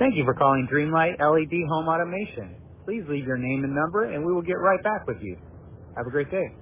Thank you for calling Dreamlight LED Home Automation. Please leave your name and number, and we will get right back with you. Have a great day.